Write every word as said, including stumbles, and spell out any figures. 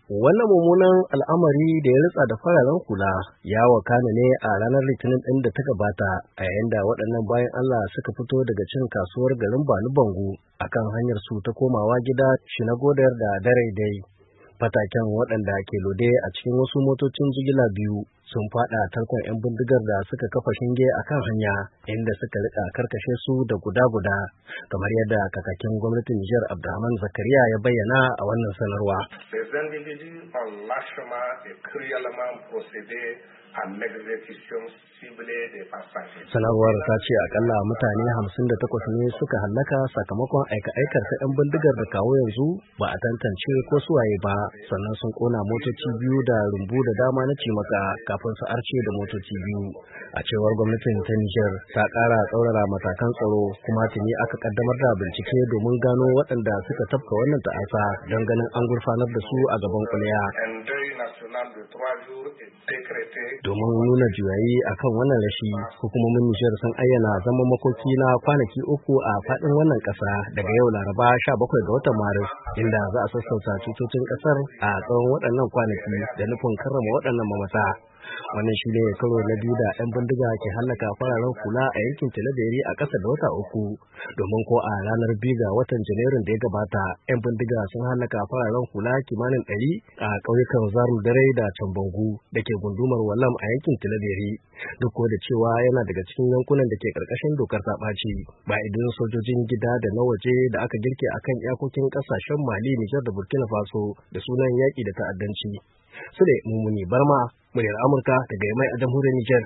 Wannan mummunan al'amari da ya ritsa da fararen hula ya wakana ne a ranar Litinin ɗin da ta gabata a yayin da waɗannan bayan Allah suka fito daga cin kasuwar garin Bani Bango akan hanyar su ta komawa gida Shinagodar da Daidai. Fataken waɗanda ke lode a cikin wasu motocin jigila biyu sun fada tarkon 'yan bindigar da suka kafa shinge a kan hanya inda suka rika karkashe su da guda-guda kamar yadda kakakin gwamnatin Nijar Abdurrahman Zakariya ya bayyana a wannan sanarwa. Sanarwar ta ce akalla mutane hamsin da takwas ne suka hallaka sakamakon aika-aikar ta 'yan bindigar da kawo yanzu ba a tantance ko suwaye ba, sannan sun kona motoci biyu da rumbu da dama na cimaka kafin su arce da motoci biyu. A cewar gwamnatin ta Nijar ta ƙara tsaurara matakan tsaro kuma tuni aka kaddamar da bincike domin gano waɗanda suka tafka wannan ta'asa don ganin an gurfanar da su a gaban kuliya. Domin nuna juyayi akan wannan rashi, hukumomin Nijar sun ayyana zaman makoki na kwanaki uku a faɗin wannan ƙasa daga yau Laraba sha bakwai ga watan Maris, inda za a sassauta tutocin ƙasar a tsawon waɗannan kwanaki da nufin karrama waɗannan mamata. Wannan shi ne karo na biyu da 'yan bindiga ke hallaka fararen hula a yankin Tilaberi a ƙasa da wata uku, domin ko a ranar biyu ga watan Janairun da ya gabata 'yan bindiga sun hallaka fararen hula kimanin ɗari a ƙauyukan Zarul Dare da Cambangu da ke gundumar Walam a yankin Tilaberi, duk da cewa yana daga cikin yankunan da ke ƙarƙashin dokar ta ɓaci ba idan sojojin gida da na waje da aka girke akan iyakokin ƙasashen Mali, Nijar da Burkina Faso da sunan yaƙi da ta'addanci. Sule Mummuni Barma, muryar Amurka daga Yamai a jamhuriyar Nijar.